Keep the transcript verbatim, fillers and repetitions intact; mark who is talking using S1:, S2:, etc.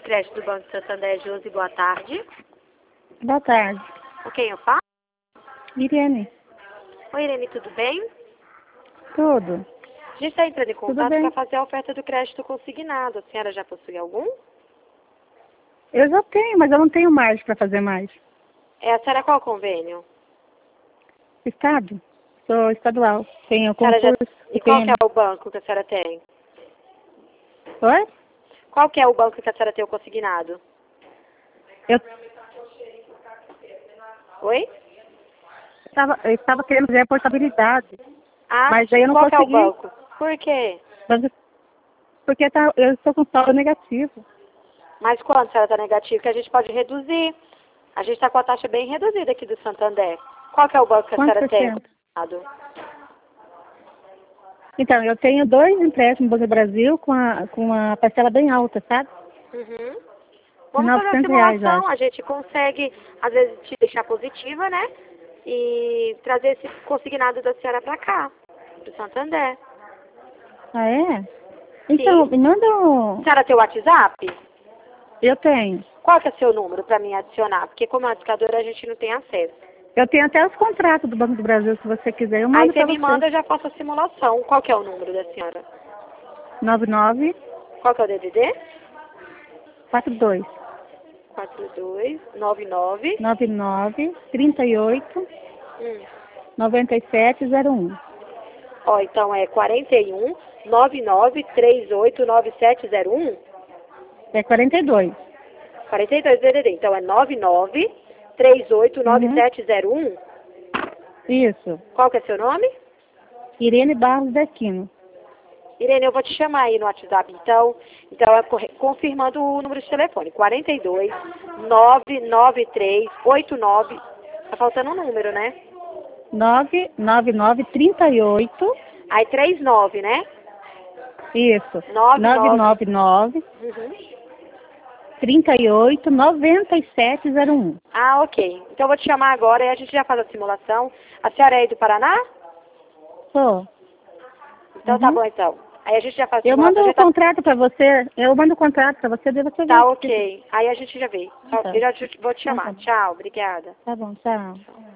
S1: crédito do Banco Santander, Josi, boa tarde.
S2: Boa tarde.
S1: Com quem eu falo?
S2: Irene.
S1: Oi, Irene, tudo bem?
S2: Tudo.
S1: A gente está entrando em
S2: Tudo
S1: contato
S2: bem.
S1: para fazer a oferta do crédito consignado. A senhora já possui algum?
S2: Eu já tenho, mas eu não tenho margem para fazer mais.
S1: É, a senhora qual convênio?
S2: Estado? Sou estadual. Tenho
S1: A senhora já...
S2: concurso.
S1: E qual que
S2: tenho...
S1: é o banco que a senhora tem?
S2: Oi?
S1: Qual que é o banco que a senhora tem o consignado?
S2: Eu
S1: Oi?
S2: estava, eu estava querendo ver a portabilidade.
S1: Ah,
S2: Mas aí eu não
S1: qual que é o
S2: consegui.
S1: banco? Por quê?
S2: Mas- Porque tá, eu estou com saldo negativo.
S1: Mas quanto a senhora está negativo? Que a gente pode reduzir. A gente está com a taxa bem reduzida aqui do Santander. Qual que é o banco que a
S2: Quantos
S1: senhora
S2: por
S1: tem
S2: cento?
S1: consignado?
S2: Então, eu tenho dois empréstimos no Banco do Brasil com a, com uma parcela bem alta, sabe?
S1: Uhum. Vamos fazer a
S2: novecentos reais,
S1: simulação,
S2: acho.
S1: a gente consegue, às vezes, te deixar positiva, né? E trazer esse consignado da senhora pra cá, pro Santander.
S2: Ah, é? Então,
S1: Sim.
S2: me manda
S1: A
S2: um...
S1: senhora tem o WhatsApp?
S2: Eu tenho.
S1: Qual que é o seu número pra mim adicionar? Porque como adicadora a gente não tem acesso.
S2: Eu tenho até os contratos do Banco do Brasil, se você quiser. Eu
S1: Aí
S2: mando
S1: você
S2: para
S1: me
S2: você.
S1: manda, eu já faço a simulação. Qual que é o número da senhora?
S2: nove nove
S1: Qual que é o D D D?
S2: quatro dois
S1: quatro dois nove nove.
S2: nove nove trinta e oito
S1: Hum.
S2: noventa e sete zero um.
S1: Ó, então é quarenta e um nove nove três oito nove sete zero um?
S2: É quarenta e dois.
S1: quarenta e dois D D D. Então é nove nove três oito nove
S2: Uhum.
S1: sete zero um.
S2: Isso.
S1: Qual que é seu nome?
S2: Irene Barros Dequino.
S1: Irene, eu vou te chamar aí no WhatsApp, então. Então, é corre- confirmando o número de telefone. quarenta e dois nove nove três oito nove. Tá faltando um número, né?
S2: nove nove nove trinta e oito.
S1: Aí trinta e nove, né?
S2: Isso.
S1: nove
S2: nove
S1: nove.
S2: nove nove
S1: Uhum.
S2: trinta e oito noventa e sete zero um.
S1: Ah, ok. Então eu vou te chamar agora e a gente já faz a simulação. A senhora é aí do Paraná?
S2: Sou.
S1: Então tá
S2: Uhum.
S1: bom, então. Aí a gente já faz a
S2: Eu mando
S1: simulação.
S2: o
S1: Já tá...
S2: contrato para você. Eu mando o contrato para você, daí você vê.
S1: Tá ok. Aí a gente já vê.
S2: Tá.
S1: Eu já te- vou te
S2: Então
S1: chamar.
S2: tá bom.
S1: Tchau, obrigada.
S2: Tá bom, tchau.